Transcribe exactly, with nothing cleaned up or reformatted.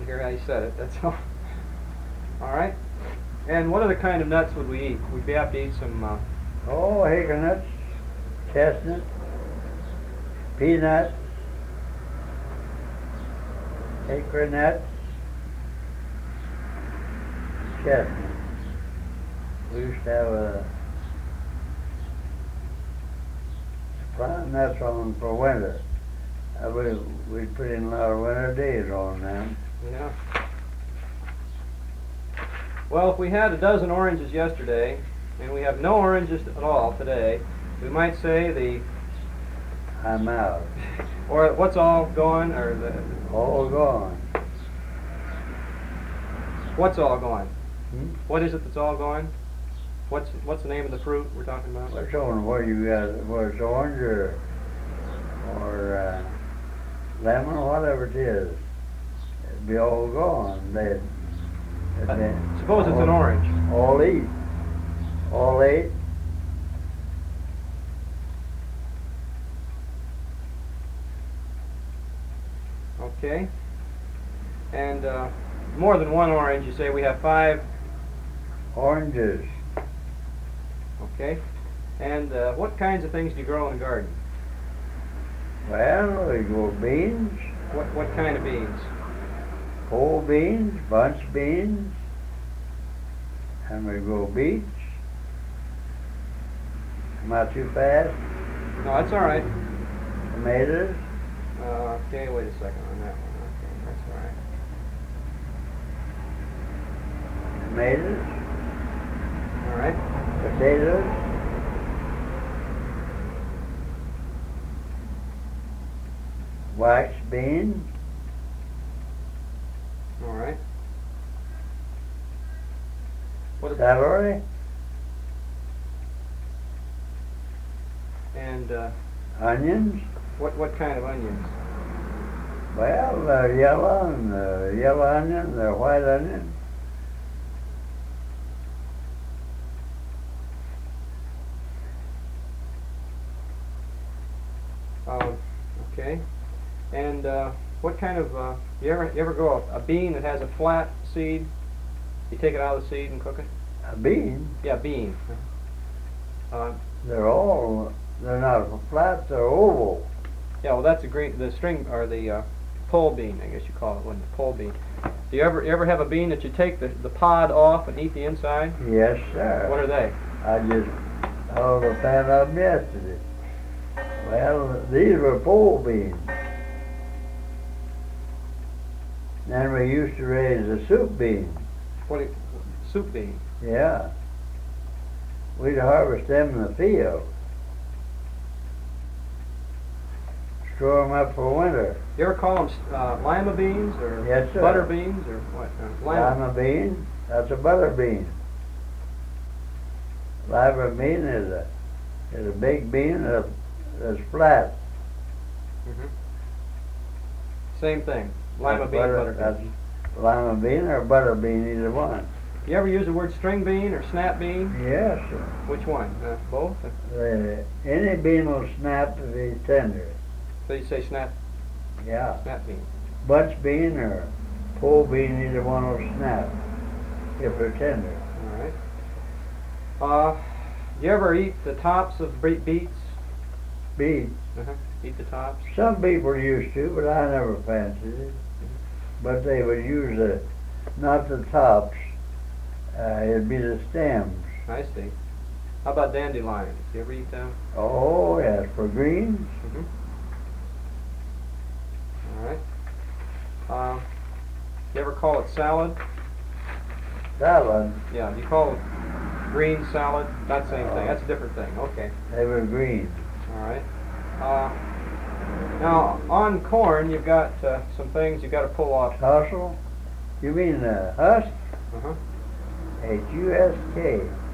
to hear how you said it, that's all. All right. And what other kind of nuts would we eat? We'd have to eat some... Uh, oh, hazelnuts, chestnuts, peanuts, hickory nuts, chestnuts. We used to have a supply of nuts on for winter. Uh, we, we'd put in a lot of winter days on them. Yeah. Well, if we had a dozen oranges yesterday, and we have no oranges at all today, we might say the... I'm out. Or what's all gone, or the... All gone. What's all gone? Hmm? What is it that's all gone? What's what's the name of the fruit we're talking about? What's on where you got, whether it's orange or, or uh, lemon or whatever it is, it'd be all gone. They'd, they'd Uh, be suppose it's all, an orange. All eat. All ate. Okay. And uh, more than one orange, you say we have five. Oranges. Okay. And uh, what kinds of things do you grow in a garden? Well, we grow beans, What what kind of beans? pole beans, bunch beans, and we grow beets. Am I too fast? No, that's all right. Tomatoes, Uh, okay, wait a second on that one. Okay, that's all right. tomatoes, All right. potatoes, wax beans, All right. What ab- celery, and uh, onions. what what kind of onions? Well, the yellow and the yellow onion, the white onion. Um, okay. And uh, what kind of uh, you ever you ever grow a, a bean that has a flat seed? You take it out of the seed and cook it? A bean. Yeah, bean. Uh, They're all, they're not flat, they're oval. yeah, well that's a green the string or the uh, pole bean, I guess you call it, wasn't it? Pole bean. Do you ever you ever have a bean that you take the, the pod off and eat the inside? Yes, sir. What are they? I just held a pan of them yesterday. Well, these were pole beans. Then we used to raise a soup bean. What? do you- soup bean. Yeah. We'd harvest them in the field. Store them up for winter. You ever call them uh, lima beans or Yes, sir. butter beans or what? Uh, Lima bean, that's a butter bean. Lima bean is a is a big bean that's, that's flat. hmm Same thing. Lima That's bean, butter, That's bean. lima bean or butter bean, either one. You ever use the word string bean or snap bean? Yes, sir. Which one? Uh, both? Uh, any bean will snap if it's tender. So you say snap Yeah. snap bean. Bunch bean or pole bean, either one will snap if they're tender. All right. Uh, you ever eat the tops of be- beets? Beet. Uh-huh. Eat the tops? Some people used to, but I never fancied it. But they would use the, not the tops, uh, it'd be the stems. I see. How about dandelions? You ever eat them? Oh, yes, for greens. Mm-hmm. All right. Uh, you ever call it salad? Salad, Yeah. Do you call it green salad? That same thing. That's a different thing. Okay. they were green. All right. Uh, now on corn, you've got uh, some things you've got to pull off. Hussle? You mean the husk? Uh-huh. H U S K.